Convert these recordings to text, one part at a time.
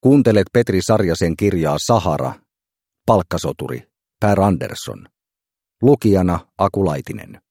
Kuuntelet Petri Sarjasen kirjaa Sahara, palkkasoturi, Per Andersson. Lukijana Aku Laitinen.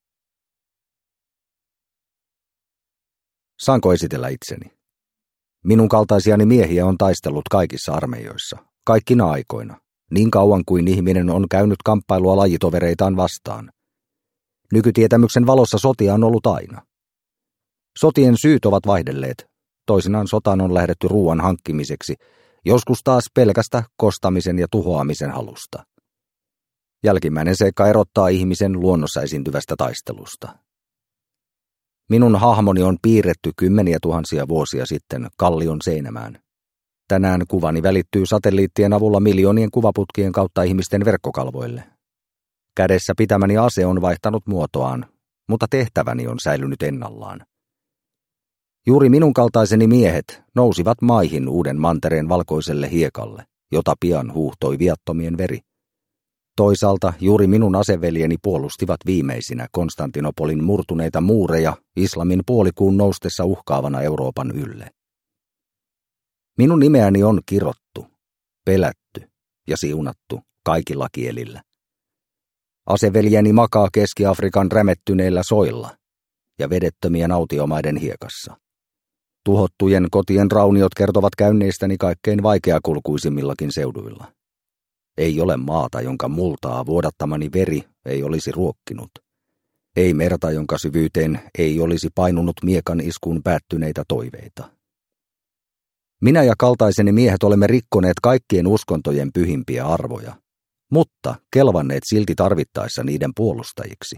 Saanko esitellä itseni? Minun kaltaisiani miehiä on taistellut kaikissa armeijoissa, kaikkina aikoina, niin kauan kuin ihminen on käynyt kamppailua lajitovereitaan vastaan. Nykytietämyksen valossa sotia on ollut aina. Sotien syyt ovat vaihdelleet. Toisinaan sotaan on lähdetty ruoan hankkimiseksi, joskus taas pelkästä kostamisen ja tuhoamisen halusta. Jälkimmäinen seikka erottaa ihmisen luonnossa esiintyvästä taistelusta. Minun hahmoni on piirretty kymmeniä tuhansia vuosia sitten kallion seinämään. Tänään kuvani välittyy satelliittien avulla miljoonien kuvaputkien kautta ihmisten verkkokalvoille. Kädessä pitämäni ase on vaihtanut muotoaan, mutta tehtäväni on säilynyt ennallaan. Juuri minun kaltaiseni miehet nousivat maihin uuden mantereen valkoiselle hiekalle, jota pian huuhtoi viattomien veri. Toisaalta juuri minun aseveljeni puolustivat viimeisinä Konstantinopolin murtuneita muureja islamin puolikuun noustessa uhkaavana Euroopan ylle. Minun nimeäni on kirottu, pelätty ja siunattu kaikilla kielillä. Aseveljeni makaa Keski-Afrikan rämettyneillä soilla ja vedettömien autiomaiden hiekassa. Tuhottujen kotien rauniot kertovat käynneistäni kaikkein vaikeakulkuisimmillakin seuduilla. Ei ole maata, jonka multaa vuodattamani veri ei olisi ruokkinut. Ei merta, jonka syvyyteen ei olisi painunut miekan iskuun päättyneitä toiveita. Minä ja kaltaiseni miehet olemme rikkoneet kaikkien uskontojen pyhimpiä arvoja, mutta kelvanneet silti tarvittaessa niiden puolustajiksi.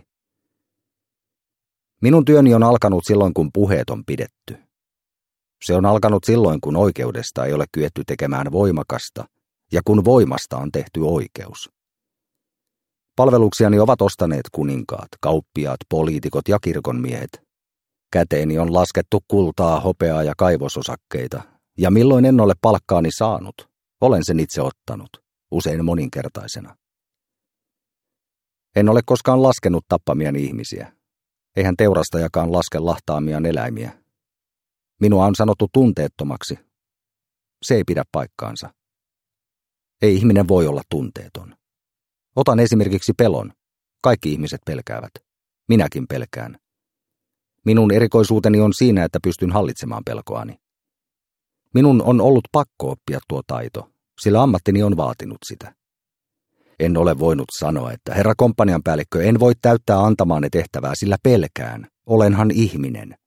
Minun työni on alkanut silloin, kun puheet on pidetty. Se on alkanut silloin, kun oikeudesta ei ole kyetty tekemään voimakasta, ja kun voimasta on tehty oikeus. Palveluksiani ovat ostaneet kuninkaat, kauppiaat, poliitikot ja kirkonmiehet. Käteeni on laskettu kultaa, hopeaa ja kaivososakkeita, ja milloin en ole palkkaani saanut, olen sen itse ottanut, usein moninkertaisena. En ole koskaan laskenut tappamiani ihmisiä. Eihän teurastajakaan laske lahtaamiaan eläimiä. Minua on sanottu tunteettomaksi. Se ei pidä paikkaansa. Ei ihminen voi olla tunteeton. Otan esimerkiksi pelon. Kaikki ihmiset pelkäävät. Minäkin pelkään. Minun erikoisuuteni on siinä, että pystyn hallitsemaan pelkoani. Minun on ollut pakko oppia tuo taito, sillä ammattini on vaatinut sitä. En ole voinut sanoa, että herra komppanianpäällikkö, en voi täyttää antamaanne tehtävää, sillä pelkään. Olenhan ihminen.